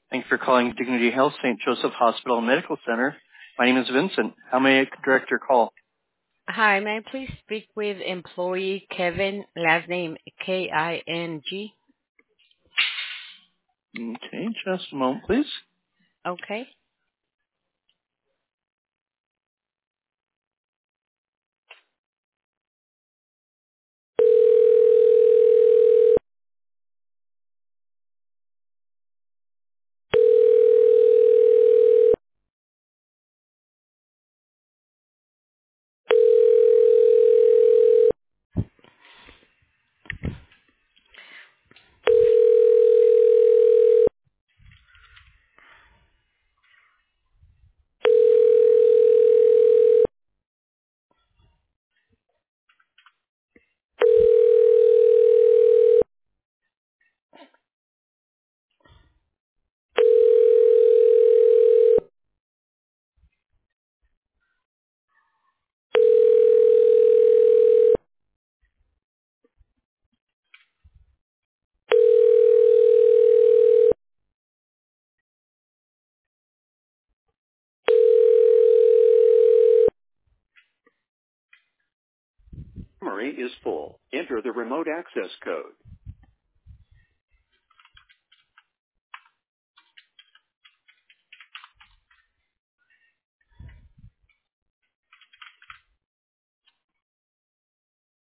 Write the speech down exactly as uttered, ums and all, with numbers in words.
Thank you for calling Dignity Health Saint Joseph Hospital and Medical Center. My name is Vincent. How may I direct your call? Hi, may I please speak with employee Kevin, last name K I N G? Okay, just a moment, please. Okay. Memory is full. Enter the remote access code.